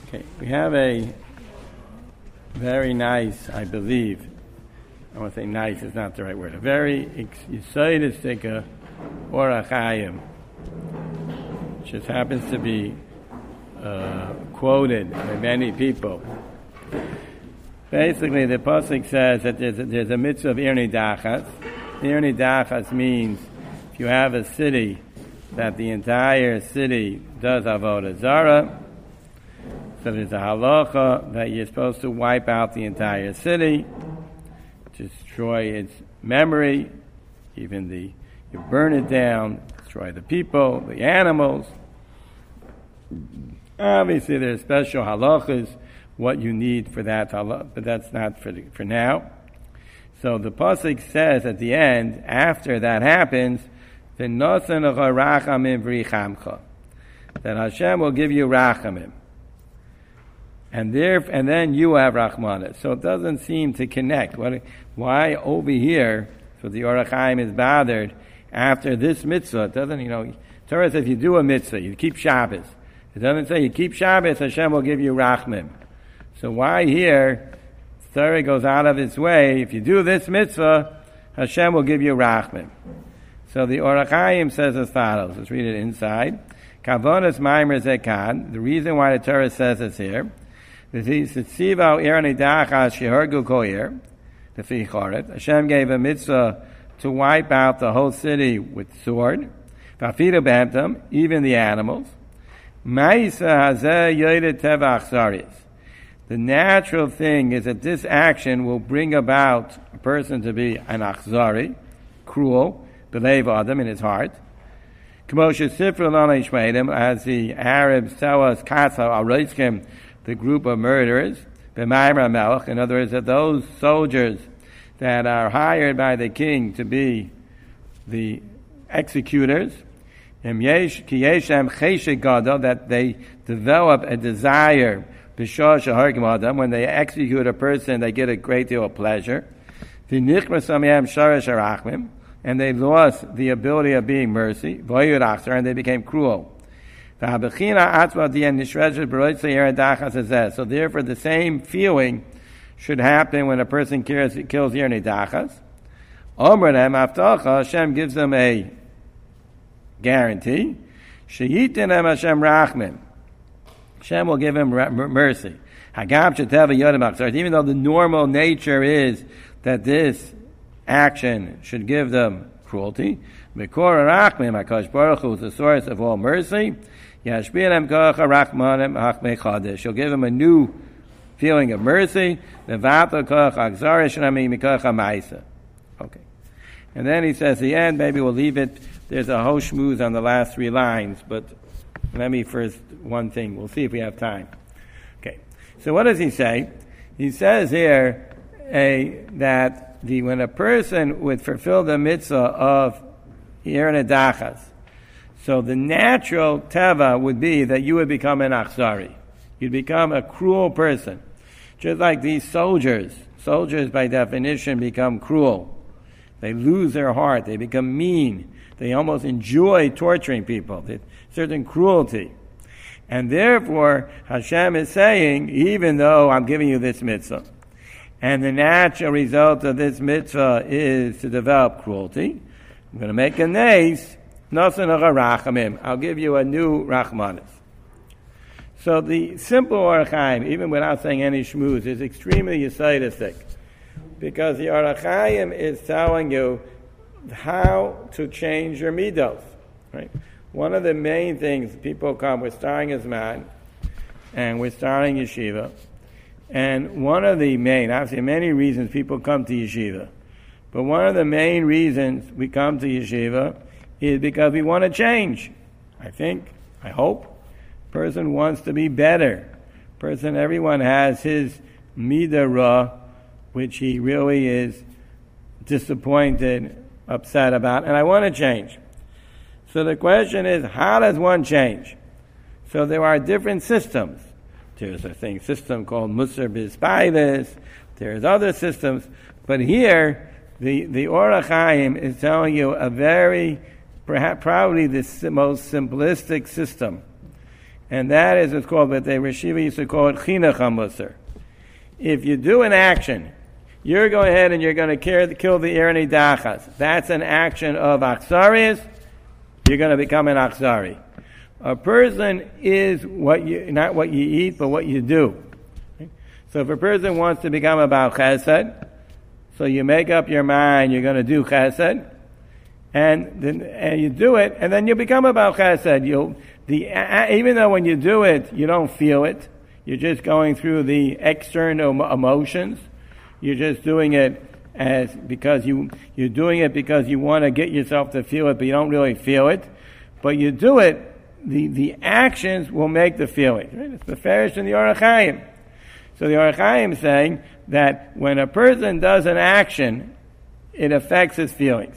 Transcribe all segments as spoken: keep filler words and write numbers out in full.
Okay, we have a very nice, I believe, I want to say nice is not the right word, a very yesodistic uh, Orach Chaim, which just happens to be uh, quoted by many people. Basically, the pasuk says that there's a, there's a mitzvah of Ir Nidachas. Ir Nidachas means if you have a city that the entire city does avodah zarah, so there's a halacha that you're supposed to wipe out the entire city, destroy its memory, even the you burn it down, destroy the people, the animals. Obviously, there's special halachas what you need for that halach, but that's not for the, for now. So the pasuk says at the end, after that happens, that Hashem will give you rachamim. And there, and then you have Rahmanas. So it doesn't seem to connect. What, why over here, so the Orach Chaim is bothered after this mitzvah? It doesn't, you know, Torah says if you do a mitzvah, you keep Shabbos. It doesn't say you keep Shabbos, Hashem will give you Rachmim. So why here, Torah goes out of its way, if you do this mitzvah, Hashem will give you Rachmim. So the Orach Chaim says as follows. Let's read it inside. Kavonas Maimer Zekan. The reason why the Torah says this here, Hashem gave a mitzvah to wipe out the whole city with sword, even the animals. The natural thing is that this action will bring about a person to be an achzari, cruel, belev adam in his heart. As the Arabs tell us, the group of murderers, in other words, that those soldiers that are hired by the king to be the executors, that they develop a desire, when they execute a person, they get a great deal of pleasure, and they lost the ability of being mercy, and they became cruel. So therefore the same feeling should happen when a person kills, kills Ir Nidachas. Hashem gives them a guarantee. Hashem will give him mercy. Even though the normal nature is that this action should give them cruelty, HaKadosh Baruch Hu is the source of all mercy. She'll give him a new feeling of mercy. Okay. And then he says the end, maybe we'll leave it. There's a whole shmooze on the last three lines, but let me first, one thing. We'll see if we have time. Okay. So what does he say? He says here a, that the, when a person would fulfill the mitzvah of Ir Nidachas, so the natural teva would be that you would become an achzari. You'd become a cruel person. Just like these soldiers. Soldiers by definition become cruel. They lose their heart. They become mean. They almost enjoy torturing people. There's certain cruelty. And therefore, Hashem is saying, even though I'm giving you this mitzvah, and the natural result of this mitzvah is to develop cruelty, I'm going to make a nace, I'll give you a new Rachmanis. So the simple Orach Chaim, even without saying any shmooze, is extremely yesodistic. Because the Orach Chaim is telling you how to change your midos. Right? One of the main things, people come, we're starting as man, and we're starting yeshiva. And one of the main, obviously many reasons people come to yeshiva. But one of the main reasons we come to yeshiva is because we want to change. I think, I hope. Person wants to be better. Person, everyone has his midah ra, which he really is disappointed, upset about, and I want to change. So the question is, how does one change? So there are different systems. There's a thing, system called Musar B'Spailis. There's other systems. But here, the, the Orach Chaim is telling you a very, perhaps, probably the most simplistic system. And that is what's called, what the Rishiva used to call it, chinuch hamusar. If you do an action, you're going ahead and you're going to kill the Erni Dachas. That's an action of Achzaris. You're going to become an Achzari. A person is what you, not what you eat, but what you do. So if a person wants to become about Chesed, so you make up your mind you're going to do Chesed, and then and you do it, and then you become about Chesed. You'll the even though when you do it you don't feel it, you're just going through the external emotions. You're just doing it as because you you're doing it because you want to get yourself to feel it, but you don't really feel it. But you do it. The the actions will make the feeling. Right? It's the Farish and the Orach Chaim. So the Orach Chaim is saying that when a person does an action, it affects his feelings.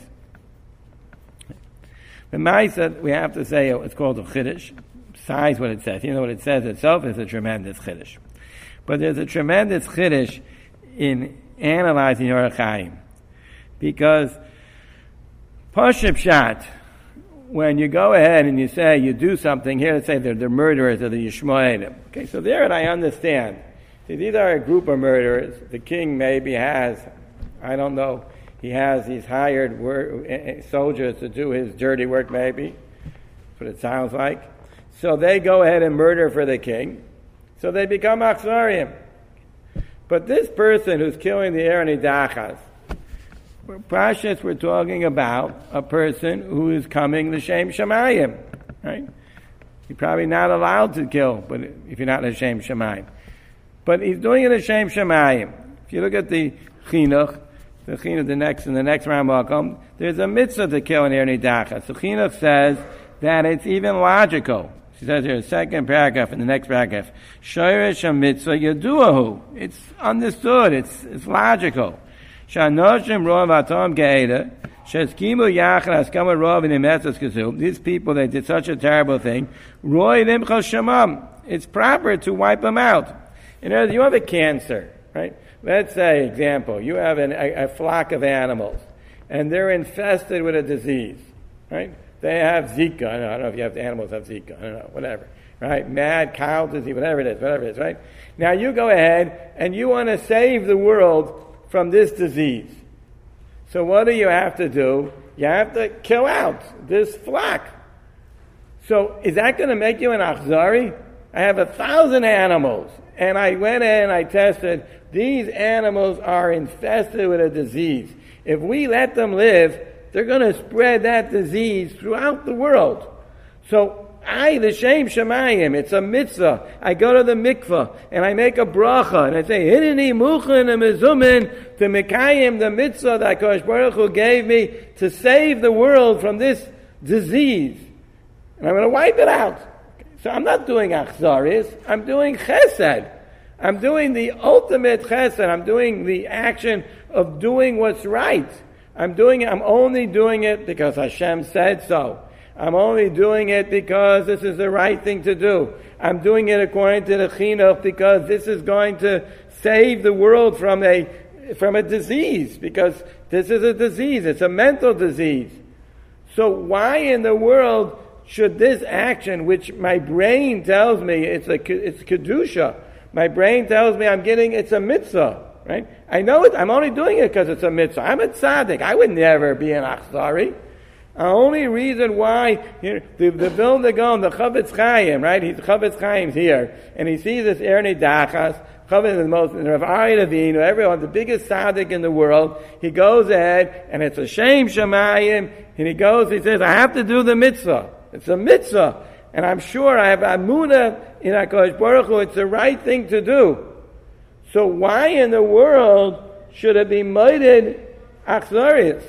The Ma'isa, we have to say, it's called a Chiddush. Besides what it says, you know what it says itself is a tremendous Chiddush. But there's a tremendous Chiddush in analyzing Orach Chaim, because Pashut Pshat, when you go ahead and you say you do something, here let's say they're the murderers or the Yishmaelim. Okay, so there I understand. See, these are a group of murderers. The king maybe has, I don't know, he has these hired wor- soldiers to do his dirty work maybe. That's what it sounds like. So they go ahead and murder for the king. So they become Achzarim. But this person who's killing the Erni Dachas, Pashas, we're talking about a person who is coming l'shem shamayim, right? You're probably not allowed to kill, but if you're not l'shem shamayim, but he's doing it l'shem shamayim. If you look at the chinuch, the chinuch, the next in the next Rambam, there's a mitzvah to kill an Erni Dachas. The chinuch says that it's even logical. She says here, second paragraph in the next paragraph, Shoresh ha-mitzvah yaduahu. It's understood. It's it's logical. Shanoshim rov atom ge'eda, sheskimu yachad haskama rov in emetzos kazub. These people, they did such a terrible thing. Roy limchal shamam. It's proper to wipe them out. In other words, you have a cancer, right? Let's say, example, you have an, a, a flock of animals, and they're infested with a disease, right? They have Zika. I don't know, I don't know if you have animals have Zika. I don't know, whatever. Right? Mad cow disease, whatever it is, whatever it is, right? Now you go ahead and you want to save the world from this disease. So what do you have to do? You have to kill out this flock. So is that going to make you an Achzari? I have a thousand animals, and I went in and I tested. These animals are infested with a disease. If we let them live, they're going to spread that disease throughout the world. So I, the Shem Shemayim, it's a mitzvah. I go to the mikvah and I make a bracha and I say, Hineni muchen mezumin to mekayim the mitzvah that Kodesh Baruch Hu gave me to save the world from this disease. And I'm going to wipe it out. So I'm not doing achzaris. I'm doing chesed. I'm doing the ultimate chesed. I'm doing the action of doing what's right. I'm doing it, I'm only doing it because Hashem said so. I'm only doing it because this is the right thing to do. I'm doing it according to the chinuch because this is going to save the world from a from a disease, because this is a disease. It's a mental disease. So why in the world should this action, which my brain tells me it's a it's kedusha, my brain tells me I'm getting it's a mitzvah. Right? I know it. I'm only doing it because it's a mitzvah. I'm a tzaddik. I would never be an achzari. The only reason why you know, the the Vilna Gaon, the Chavetz Chaim, right? He's Chavetz Chaim's here, and he sees this Erni Dachas. Chavetz is the most Rav Ari Avinu, everyone, the biggest tzaddik in the world. He goes ahead, and it's a Shem Shemayim, and he goes. He says, "I have to do the mitzvah. It's a mitzvah, and I'm sure I have amunah in HaKadosh Baruch Hu. It's the right thing to do." So why in the world should it be moeded achzarius?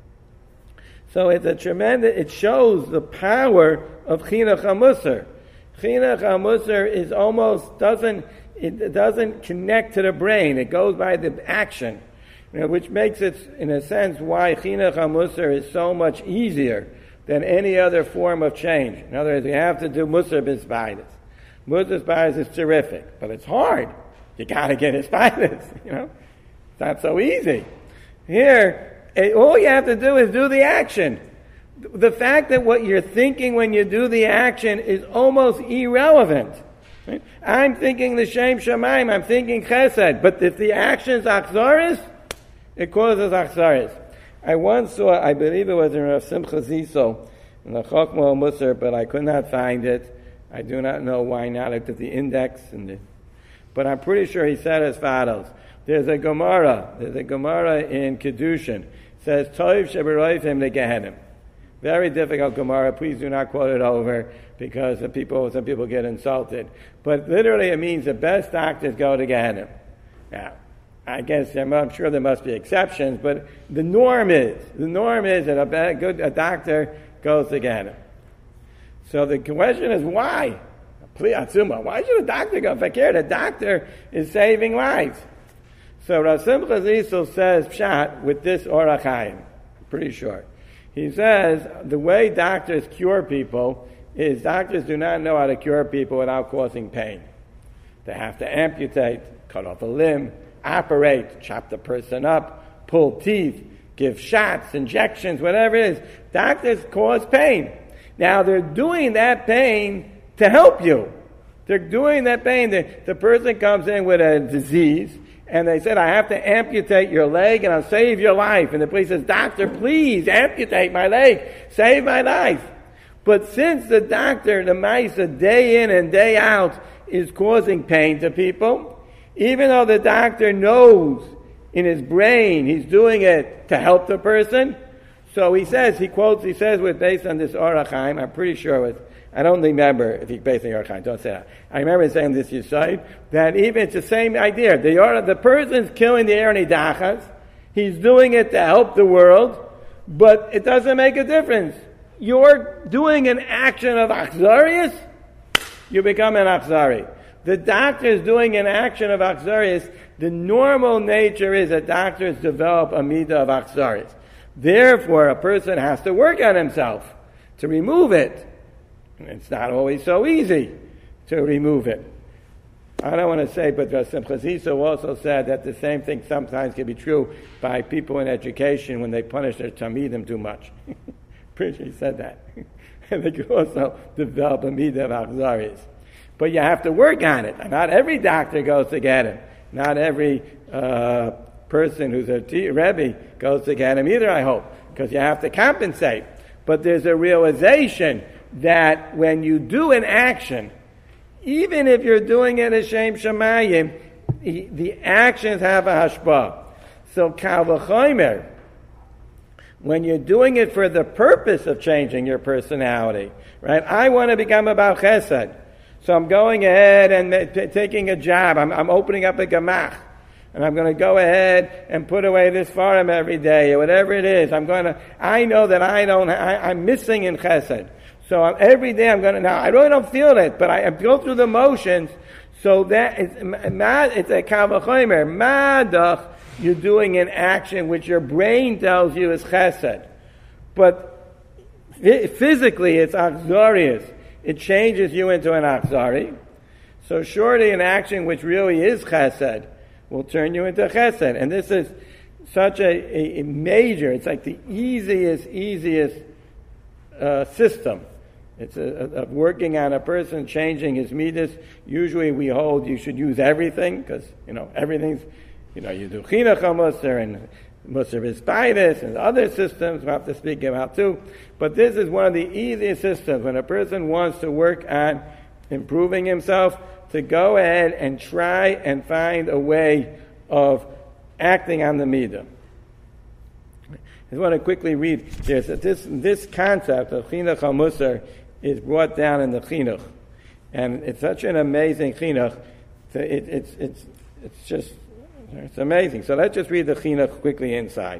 So it's a tremendous, it shows the power of chinuch hamusar. Chinuch hamusar is almost, doesn't, it doesn't connect to the brain. It goes by the action, you know, which makes it, in a sense, why chinuch hamusar is so much easier than any other form of change. In other words, you have to do musar b'sbaitis. Musar b'sbaitis is terrific, but it's hard. You gotta get his spiders, you know. It's not so easy. Here, it, all you have to do is do the action. The fact that what you're thinking when you do the action is almost irrelevant. Right? I'm thinking the Shem Shemaim, I'm thinking Chesed, but if the action is Achzaris, it causes Achzaris. I once saw, I believe it was in Rav Simcha Zissel, in the Chokmah Musar, but I could not find it. I do not know why not. I looked at the index, and the, but I'm pretty sure he said as follows. There's a Gemara, there's a Gemara in Kedushin. It says, Toiv sheberoifim legehenim. Very difficult Gemara. Please do not quote it over because the people, some people get insulted. But literally it means the best doctors go to Gehenna. Now, I guess I'm sure there must be exceptions, but the norm is, the norm is that a bad, good a doctor goes to Gehenna. So the question is why? Why should a doctor go? If I care, the doctor is saving lives. So Rav Simcha Zissel says pshat with this Orach Chaim, pretty short. He says the way doctors cure people is doctors do not know how to cure people without causing pain. They have to amputate, cut off a limb, operate, chop the person up, pull teeth, give shots, injections, whatever it is. Doctors cause pain. Now they're doing that pain to help you. They're doing that pain. The, the person comes in with a disease, and they said, I have to amputate your leg and I'll save your life. And the police says, doctor, please amputate my leg. Save my life. But since the doctor, the Maisa, day in and day out, is causing pain to people, even though the doctor knows in his brain he's doing it to help the person, so he says, he quotes, he says, with based on this Orach Chaim, I'm pretty sure it was, I don't remember if he's based on Orach Chaim, don't say that. I remember saying this Yisayid, that even it's the same idea. The, or, the person's killing the Erni Dachas, he's doing it to help the world, but it doesn't make a difference. You're doing an action of Achzarius, you become an Achzari. The doctor is doing an action of Achzarius. The normal nature is that doctors develop a midah of Achzarius. Therefore, a person has to work on himself to remove it. It's not always so easy to remove it. I don't want to say, but Simcha Zissel also said that the same thing sometimes can be true by people in education when they punish their talmidim too much. Pretty sure he said that. And they can also develop a midah of Achzarius. But you have to work on it. Not every doctor goes to get him. Not every uh, person who's a t- Rebbe goes to get him either, I hope, because you have to compensate. But there's a realization that when you do an action, even if you're doing it as Shem Shemayim, the, the actions have a hashpah. So kal v'chomer, when you're doing it for the purpose of changing your personality, right? I want to become about chesed. So I'm going ahead and t- taking a job. I'm, I'm opening up a gemach. And I'm going to go ahead and put away this farm every day, or whatever it is. I'm going to, I know that I don't, I, I'm missing in chesed. So I'm, every day I'm going to, now I really don't feel it, but I, I go through the motions, so that it's, it's a kal v'chomer. Madach, you're doing an action which your brain tells you is chesed. But physically it's achzarius. It changes you into an achzari. So surely an action which really is chesed will turn you into chesed. And this is such a, a major, it's like the easiest, easiest uh, system. It's a, a, a working on a person, changing his midas. Usually we hold you should use everything, because, you know, everything's, you know, you do chinuch musar and musar v'spaitis and other systems we'll have to speak about too. But this is one of the easiest systems when a person wants to work on improving himself, to go ahead and try and find a way of acting on the midah. I just want to quickly read this. This, this concept of chinuch musar is brought down in the chinuch. And it's such an amazing chinuch. It, it's, it's, it's just, it's amazing. So let's just read the chinuch quickly inside.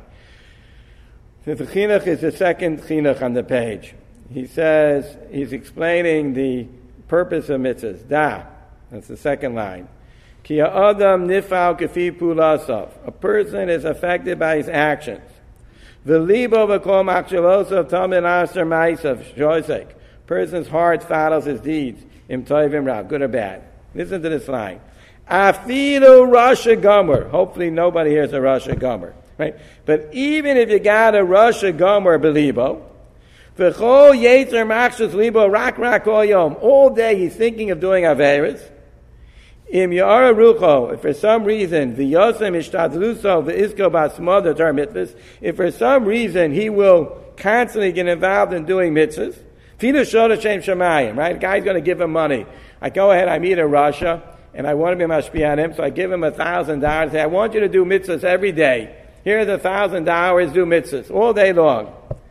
The chinuch is the second chinuch on the page. He says, he's explaining the purpose of mitzvahs. Da. That's the second line. Ki ha'adam nifal kefi pulasav. A person is affected by his actions. V'libo v'kol machshavosav tamid aser ma'asav shoisek. Person's heart follows his deeds. Im toivim ra, good or bad. Listen to this line. Afilu Rasha Gomer. Hopefully nobody hears a Rasha Gomer. Right? But even if you got a Rasha Gomer belibo, V'chol yetzer machshus libo rak rak kol yom. All day he's thinking of doing averis. Im yara rucho. If for some reason the yosem ishtadluso the isko basma the term mitzvahs. If for some reason he will constantly get involved in doing mitzvahs. Fidu shoda shem shemayim. Right, the guy's going to give him money. I go ahead. I meet in Russia and I want to be mashpia on him, so I give him a thousand dollars. Say, I want you to do mitzvahs every day. Here's a thousand dollars. Do mitzvahs all day long.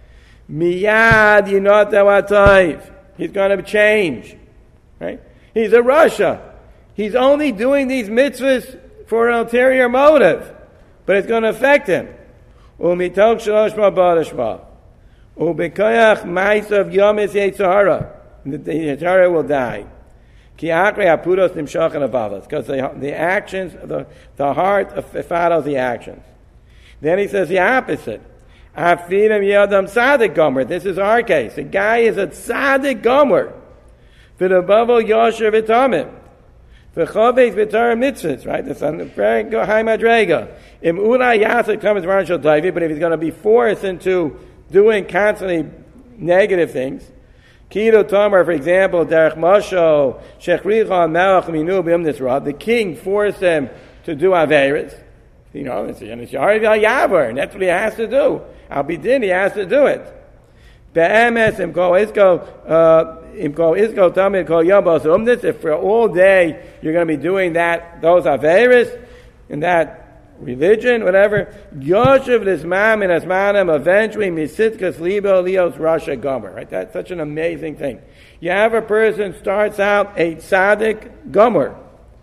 Miyad yinot awatayv. He's going to change. Right? He's a Russia. He's only doing these mitzvahs for an ulterior motive, but it's going to affect him. Umitok shalosh ma'badashma. Ubekayach ma'asav yomis yetzahara. The yetzahara will die. Ki akre apudos nimshachan avavas. Because the, the actions, the, the heart follows the actions. Then he says the opposite. Afidim yadam tzaddik gomer. This is our case. The guy is a tzaddik gomer. V'dabavo yosher v'tamim. V'choves v'tar mitzvahs. Right? That's on the very high madrega. Im ulai yasek comes marshal taivi. But if he's going to be forced into doing constantly negative things, Kido Tamar, for example, Derech Mosho, Shechricha, Melech Minu B'im Nisra, the king forced him to do averis. You know, it's Yishar Yavar, and that's what he has to do. Al Bidin, he has to do it. Be'emes, Imko Isko, Imko Isko Tamid, Ko Yabos Umnis, if for all day you're going to be doing that, those averis, and that religion, whatever, Yoshev Lismam and Asmanim, eventually Misitkas Libo Leos Rasha Gomer. Right? That's such an amazing thing. You have a person starts out a tzaddik Gomer,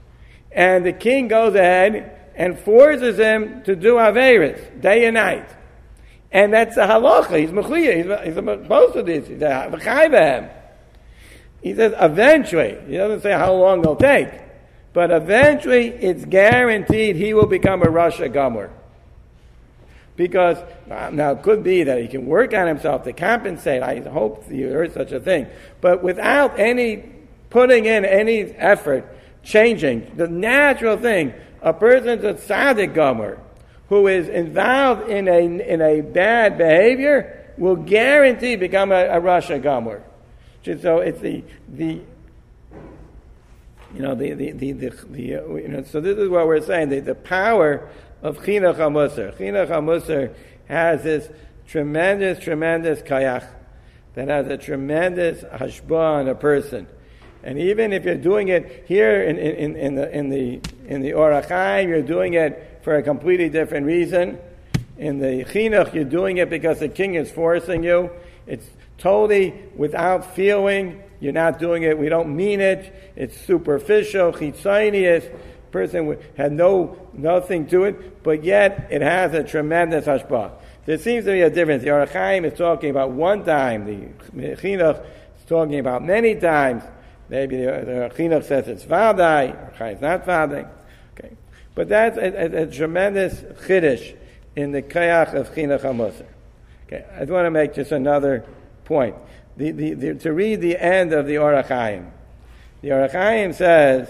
and the king goes ahead and forces him to do Averis day and night. And that's a halacha. He's mechliya. He's, he's supposed to do this. He's a v'chayvehem. He says eventually. He doesn't say how long it'll take. But eventually, it's guaranteed he will become a Rasha Gomer. Because, now it could be that he can work on himself to compensate. I hope you heard such a thing. But without any, putting in any effort, changing, the natural thing, a person's a tzaddik gomer who is involved in a in a bad behavior will guarantee become a, a Rasha gomer. So it's the the you know the the the, the, the uh, you know so this is what we're saying, the, the power of chinuch hamusar. Chinuch hamusar has this tremendous tremendous kayach that has a tremendous hashbah on a person. And even if you're doing it here in, in, in the in the in the Orach Chaim, you're doing it for a completely different reason. In the Chinuch, you're doing it because the king is forcing you. It's totally without feeling. You're not doing it. We don't mean it. It's superficial, chitzonius. Person had no nothing to it, but yet it has a tremendous hashpah. There seems to be a difference. The Orach Chaim is talking about one time. The Chinuch is talking about many times. Maybe the, the Chinuch says it's Vadai, or Chai is not Vadai. Okay. But that's a, a, a tremendous chiddush in the Kayach of Chinuch HaMusar. Okay. I just want to make just another point. The, the, the, to read the end of the Orach Chaim. The Orach Chaim says,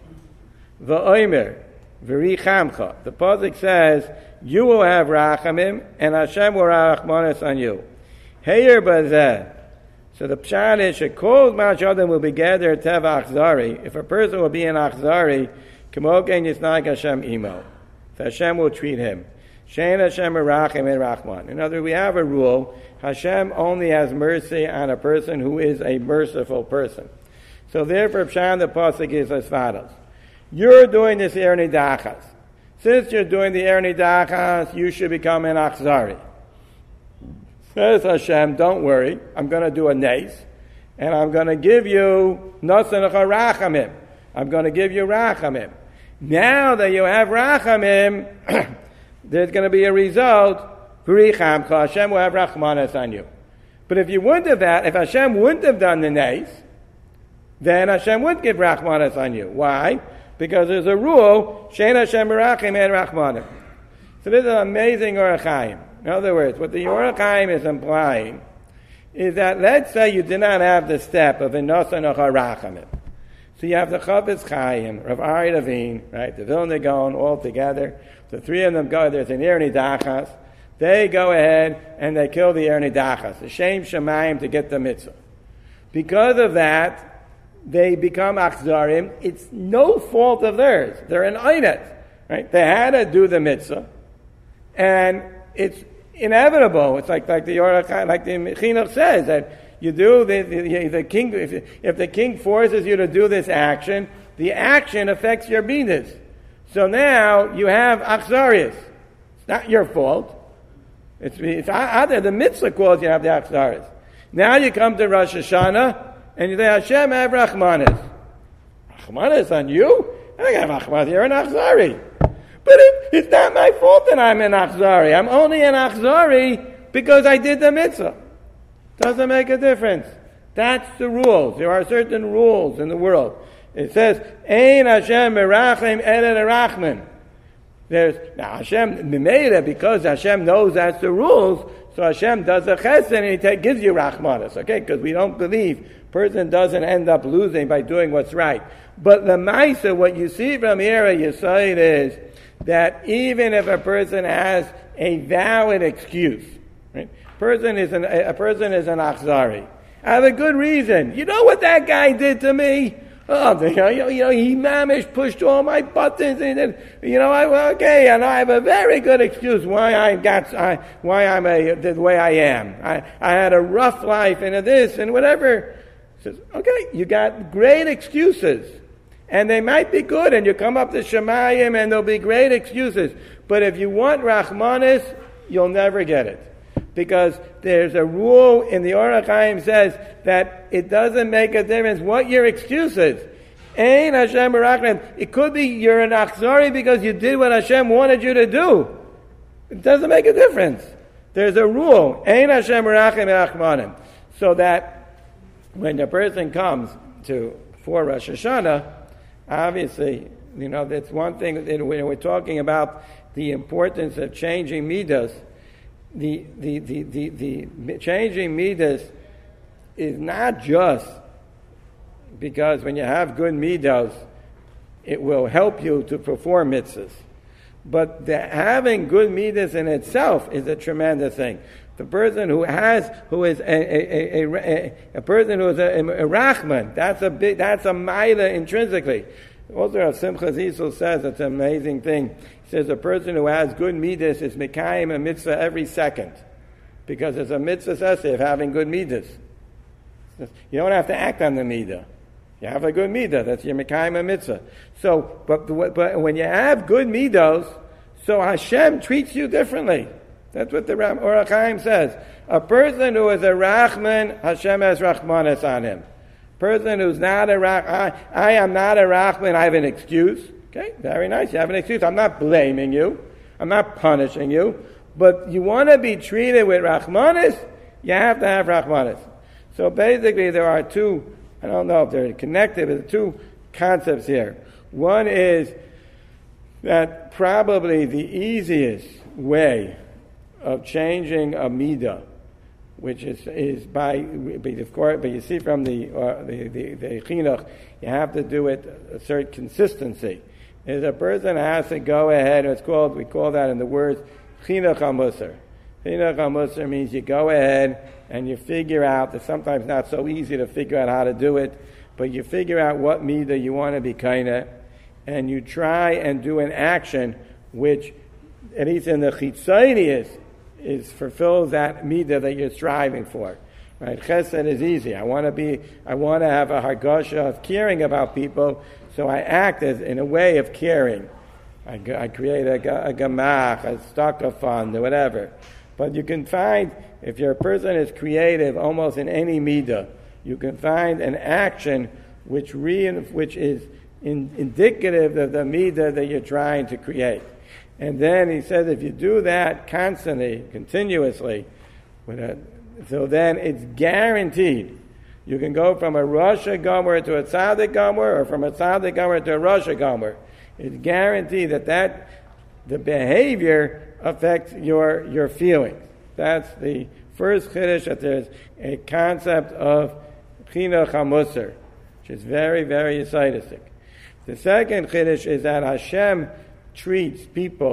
V'oimer, v'ri chamcha. The Pasuk says, you will have rachamim, and Hashem will rachmanis on you. Heyer bazeh. So the pshat is, shekol ma'ash adam will be gather teva achzari. If a person will be an achzari, k'moken yisnag Hashem imo. So Hashem will treat him. Shein Hashem merachim and rachman. In other words, we have a rule. Hashem only has mercy on a person who is a merciful person. So therefore, pshat the pasuk is as follows. You're doing this er nidachas. Since you're doing the er nidachas, you should become an achzari. Says Hashem, don't worry, I'm going to do a nace, and I'm going to give you nasanach rachamim. I'm going to give you rachamim. Now that you have rachamim, there's going to be a result. Hashem will have rachmanas on you. But if you wouldn't have that, if Hashem wouldn't have done the nace, then Hashem would give rachmanas on you. Why? Because there's a rule, shein Hashem merachim and rachmanim. So this is an amazing Orach Chaim. In other words, what the Orach Chaim is implying is that, let's say you did not have the step of Inosanach HaRachamim. So you have the Chavetz Chaim, Rav Ari Levine, right, the Vilna Gaon all together. The three of them go, there's an Er Nidachas. they go ahead and they kill the Ernei Dachas, the Shem Shemayim, to get the mitzvah. Because of that, they become Achzarim. It's no fault of theirs. They're an Einet, right? They had to do the mitzvah, and it's inevitable. It's like like the Yorach, like the Chinuch says that you do the, the, the king. If, if the king forces you to do this action, the action affects your midas. So now you have Achzarius. It's not your fault. It's, it's either the mitzvah calls you have the Achzarius. Now you come to Rosh Hashanah and you say, Hashem, I have Rachmanis. Rachmanis on you? I think I have Rachmanis. You're an Achzari. But it, it's not my fault that I'm an Achzari. I'm only an Achzari because I did the mitzvah. Doesn't make a difference. That's the rules. There are certain rules in the world. It says, Ein Hashem merachem ela lerachman. There's, now Hashem made it because Hashem knows that's the rules, so Hashem does a chesed and He take, gives you rachmanis, okay? Because we don't believe person doesn't end up losing by doing what's right. But the Maisa, what you see from here, Yesod, is that even if a person has a valid excuse, right? Person is an, a person is an achzari. I have a good reason. You know what that guy did to me? Oh, you know, you know, he mamish pushed all my buttons, and then, you know, I well, okay, and I have a very good excuse why I got, I, why I'm a, the way I am. I, I had a rough life and this and whatever. Says, okay, you got great excuses, and they might be good, and you come up to Shemayim, and there'll be great excuses. But if you want Rachmanis, you'll never get it. Because there's a rule in the Orach Chaim says that it doesn't make a difference what your excuse is. Ein Hashem merachim. It could be you're an achzari because you did what Hashem wanted you to do. It doesn't make a difference. There's a rule. Ein Hashem merachim erachmanim. So that when the person comes to for Rosh Hashanah, obviously, you know, that's one thing that when we're talking about the importance of changing midas. The, the, the, the, the changing midas is not just because when you have good midas, it will help you to perform mitzvahs. But the having good midas in itself is a tremendous thing. The person who has, who is a, a, a, a, a person who is a, a, a rachman, that's a big, that's a maila intrinsically. Also, Rav Simcha Zissel says it's an amazing thing. He says a person who has good midas is mekayim a mitzvah every second, because it's a mitzvah saseh of having good midas. You don't have to act on the midah. You have a good midah. That's your mekayim a mitzvah. So, but but when you have good midos, so Hashem treats you differently. That's what the Orach Chaim says. A person who is a rachman, Hashem has rachmanis on him. Person who's not a rach, I, I am not a rachman, I have an excuse. Okay, very nice. You have an excuse. I'm not blaming you. I'm not punishing you. But you want to be treated with rachmanis, you have to have rachmanis. So basically there are two, I don't know if they're connected, but two concepts here. One is that probably the easiest way of changing a midah, which is, is by, of course, but you see from the, uh, the, the, the chinuch, you have to do it a certain consistency. Is a person has to go ahead, it's called, we call that in the words, chinuch hamusar. Chinuch hamusar means you go ahead and you figure out, it's sometimes not so easy to figure out how to do it, but you figure out what midah you want to be kinda, and you try and do an action which, at least in the chitzonius, is fulfills that midah that you're striving for. Right? Chesed is easy. I want to be, I want to have a hargasha of caring about people, so I act as in a way of caring. I, I create a, a gamach, a stock of fund, or whatever. But you can find, if your person is creative, almost in any midah, you can find an action which re, which is in, indicative of the midah that you're trying to create. And then he says, if you do that constantly, continuously, with a, so then it's guaranteed. You can go from a Rosh Gomer to a Tzaddik Gomer, or from a Tzaddik Gomer to a Rosh Gomer. It's guaranteed that, that the behavior affects your, your feelings. That's the first chiddush, that there's a concept of chinuch hamusar, which is very, very yesodistic. The second chiddush is that Hashem treats people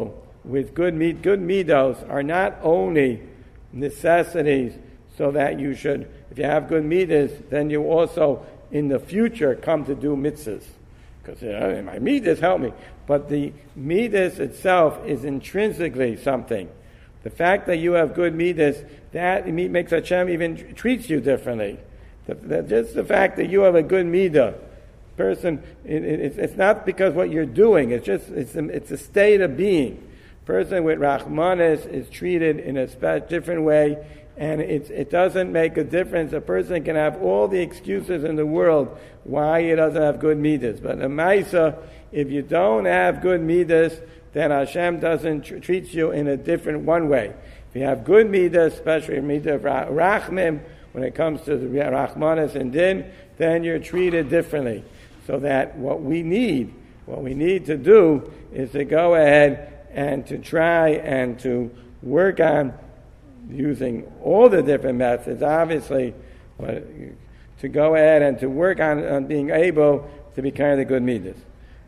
with good meat, good midos are not only necessities so that you should, if you have good midas, then you also in the future come to do mitzvahs. Because you know, my midas help me. But the midas itself is intrinsically something. The fact that you have good midas, that makes Hashem even treats you differently. The, the, just the fact that you have a good midah, person, it, it, it's not because what you're doing. It's just it's a, it's a state of being. Person with Rachmanis is treated in a spe- different way, and it's, it doesn't make a difference. A person can have all the excuses in the world why he doesn't have good midas. But in Maisa, if you don't have good midas, then Hashem doesn't tr- treat you in a different one way. If you have good midas, especially midah of Rachmim, when it comes to the Rachmanis and Din, then you're treated differently. So that what we need, what we need to do is to go ahead and to try and to work on using all the different methods, obviously, but to go ahead and to work on, on being able to be kind of good midas.